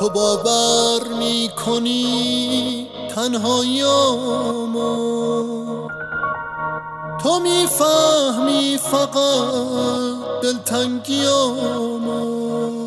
تو باور میکنی تنهاییامو، تو میفهمی فقط دلتنگیامو،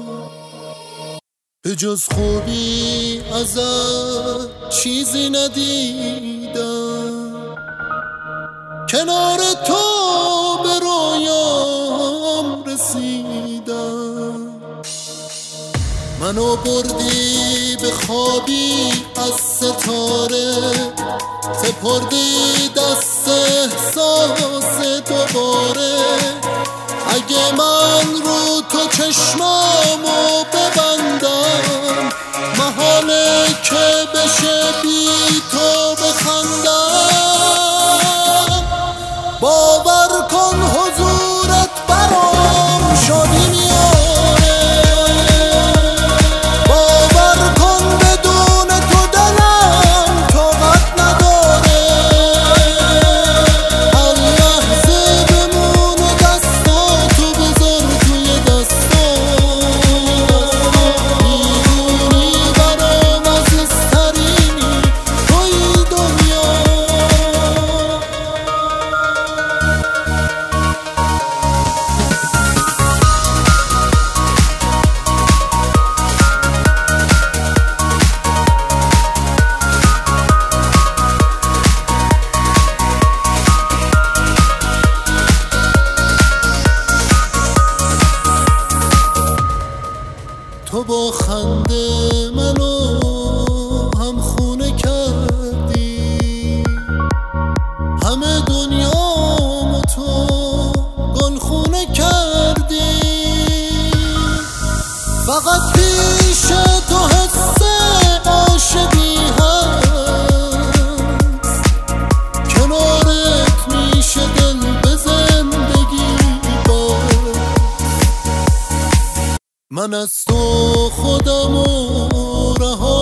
به جز خوبی ازت چیزی ندیدم، کنار تو به رویام رسیدم. منو بردی به خوابی از ستاره، سپردی دست احساس دوباره. اگه من رو تو چشمامو ببندم، محاله که بشه بی تو بخندم. باور کن حضورت برام شادی میاره، باور کن بدون تو دلم طاقت نداره. هر لحظه بمونه دستاتو بذار توی دستام، میدونی برام عزیزترینی توی دنیا. تو با خنده منو هم خونه کردی، همه دنیامو تو گلخونه کردی. فقط پیش تو حس عاشقی هست، کنارت میشه دل به زندگی باز. من از تو خودمو رها